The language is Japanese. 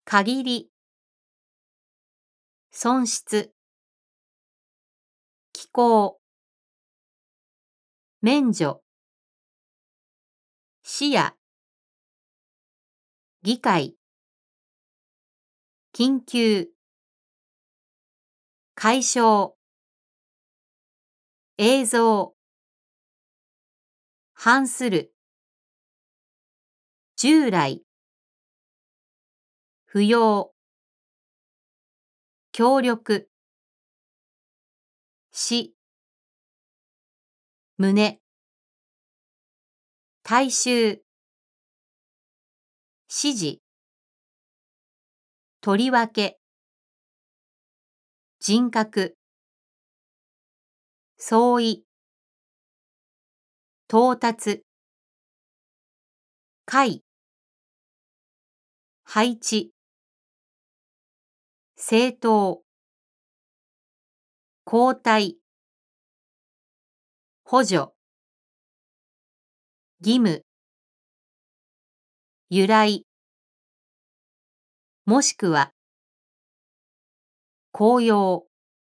限り、損失、機構、免除、視野、議会、緊急、解消、映像、反する、従来、不要、協力、し、胸、大衆、指示、とりわけ、人格、相違、到達、解、配置、政党、交代、補助、義務、由来、もしくは、公用、